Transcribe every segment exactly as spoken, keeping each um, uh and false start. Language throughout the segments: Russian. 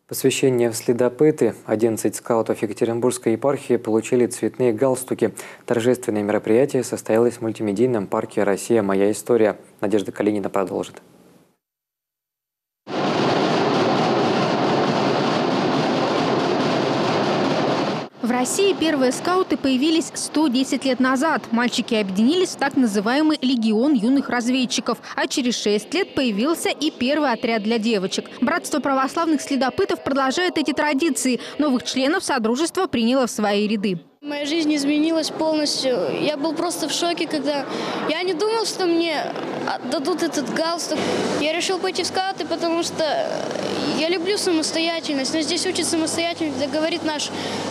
Посвящение в следопыты. одиннадцать скаутов Екатеринбургской епархии получили цветные галстуки. Торжественное мероприятие состоялось в мультимедийном парке «Россия. Моя история». Надежда Калинина продолжит. В России первые скауты появились сто десять лет назад. Мальчики объединились в так называемый «Легион юных разведчиков». А через шесть лет появился и первый отряд для девочек. Братство православных следопытов продолжает эти традиции. Новых членов содружества приняло в свои ряды. Моя жизнь изменилась полностью. Я был просто в шоке, когда я не думал, что мне дадут этот галстук. Я решил пойти в скауты, потому что я люблю самостоятельность. Но здесь учат самостоятельность, это говорит наш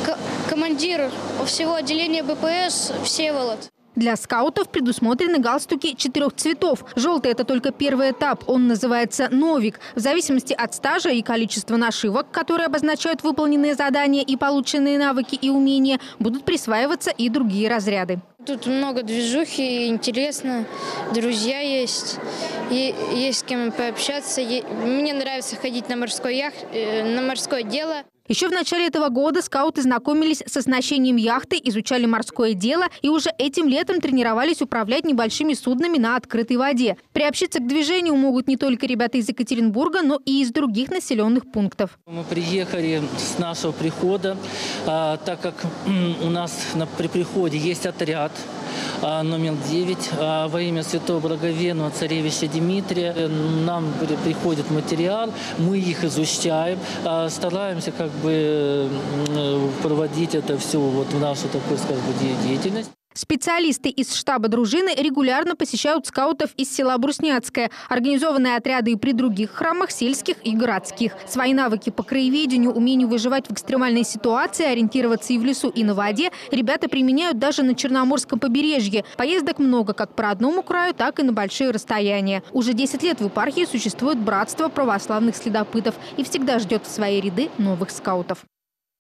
командир всего отделения Б П С Всеволод. Для скаутов предусмотрены галстуки четырех цветов. Желтый – это только первый этап. Он называется «Новик». В зависимости от стажа и количества нашивок, которые обозначают выполненные задания и полученные навыки и умения, будут присваиваться и другие разряды. Тут много движухи, интересно, друзья есть, есть с кем пообщаться. Мне нравится ходить на морской яхт, на морское дело. Еще в начале этого года скауты знакомились с оснащением яхты, изучали морское дело и уже этим летом тренировались управлять небольшими суднами на открытой воде. Приобщиться к движению могут не только ребята из Екатеринбурга, но и из других населенных пунктов. Мы приехали с нашего прихода, а, так как у нас на, при приходе есть отряд а, номер девять а, во имя святого благоверного царевича Дмитрия. Нам приходит материал, мы их изучаем, а, стараемся как бы проводить это все вот в нашу такую, скажем, деятельность. Специалисты из штаба дружины регулярно посещают скаутов из села Брусняцкое, организованные отряды и при других храмах сельских и городских. Свои навыки по краеведению, умению выживать в экстремальной ситуации, ориентироваться и в лесу, и на воде ребята применяют даже на Черноморском побережье. Поездок много как по родному краю, так и на большие расстояния. Уже десять лет в епархии существует братство православных следопытов и всегда ждет в свои ряды новых скаутов.